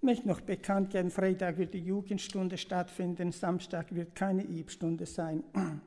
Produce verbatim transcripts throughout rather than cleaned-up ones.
möchte noch bekannt geben, Freitag wird die Jugendstunde stattfinden, Samstag wird keine I B-Stunde sein.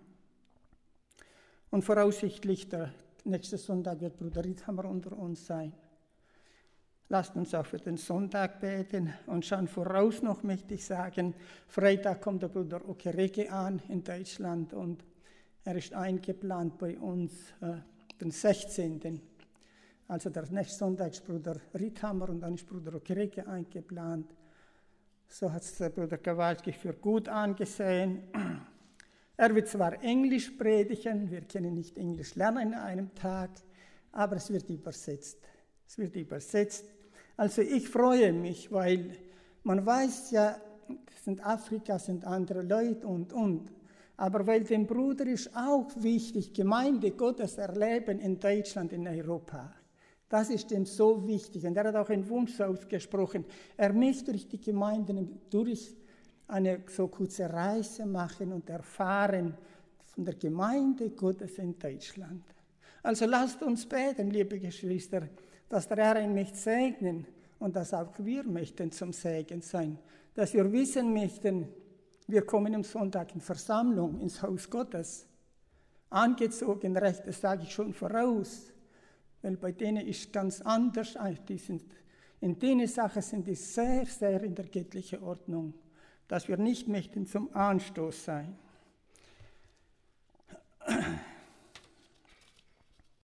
Und voraussichtlich, der nächste Sonntag wird Bruder Ritthammer unter uns sein. Lasst uns auch für den Sonntag beten und schon voraus noch möchte ich sagen, Freitag kommt der Bruder Okereke an in Deutschland und er ist eingeplant bei uns äh, den sechzehnten Also der nächste Sonntag ist Bruder Ritthammer und dann ist Bruder Okereke eingeplant. So hat es der Bruder Kowalski für gut angesehen. Er wird zwar Englisch predigen, wir können nicht Englisch lernen an einem Tag, aber es wird übersetzt. Es wird übersetzt. Also ich freue mich, weil man weiß ja, sind Afrika, sind andere Leute und, und. Aber weil dem Bruder ist auch wichtig, Gemeinde Gottes erleben in Deutschland, in Europa. Das ist ihm so wichtig. Und er hat auch einen Wunsch ausgesprochen. Er möchte durch die Gemeinden durch eine so kurze Reise machen und erfahren von der Gemeinde Gottes in Deutschland. Also lasst uns beten, liebe Geschwister, dass der Herr ihn möchte segnen und dass auch wir möchten zum Segen sein. Dass wir wissen möchten, wir kommen am Sonntag in Versammlung ins Haus Gottes. Angezogen recht, das sage ich schon voraus, weil bei denen ist ganz anders. Die sind, in denen Sachen sind die sehr, sehr in der göttlichen Ordnung, dass wir nicht möchten zum Anstoß sein.